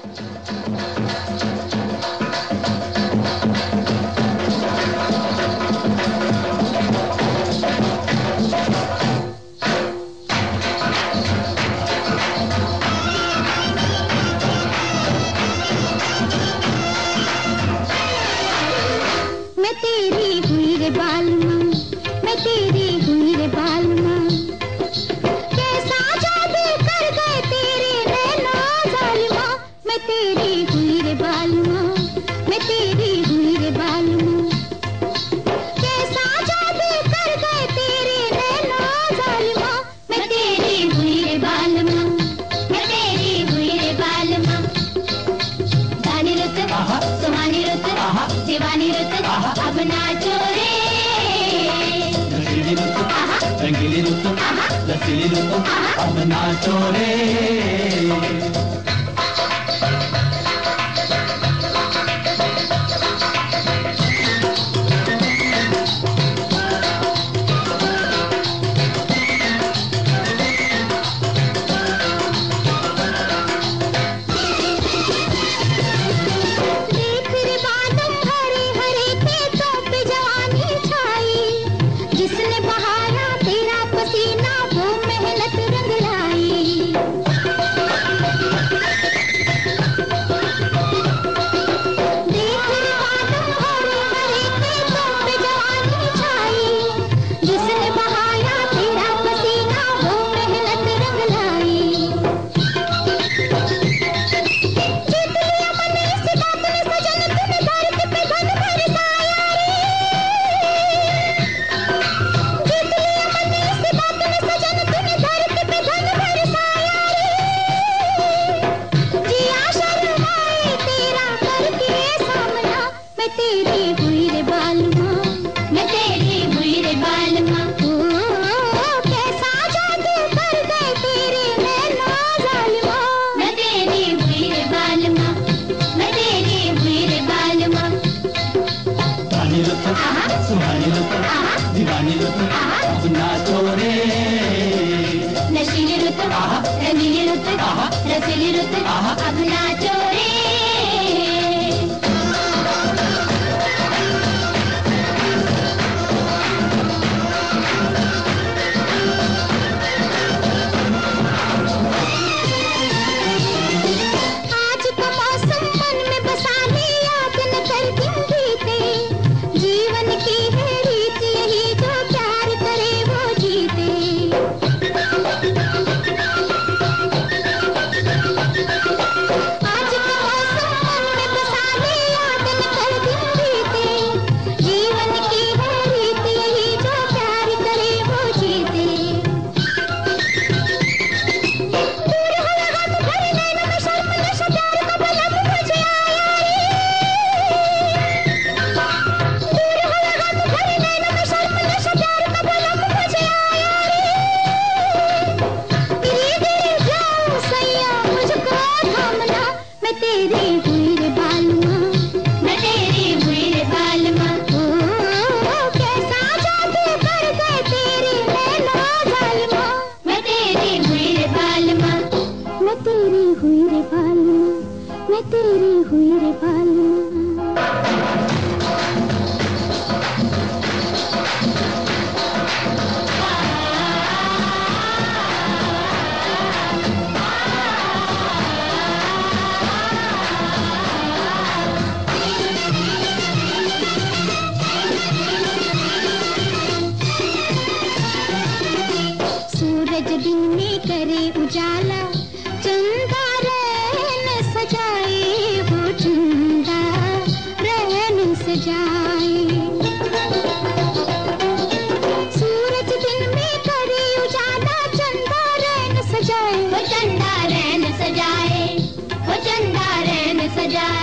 दीवानी रुत अब नाचो रे। रंगीली रुत, रंगीली रुत, रसीली रुत अब नाचो रे। सुहानी रुत, दीवानी रुत अब नाचो रे। नशीली रुत, रंगीली रुत, रसीली रुत अब नाचो रे। दिन में करे उजाला, चंदा रैन सजाए, वो चंदा रैन सजाए। सूरज दिन में करे उजाला, चंदा रैन सजाए, वो चंदा रैन सजाए, वो चंदा रैन सजाए।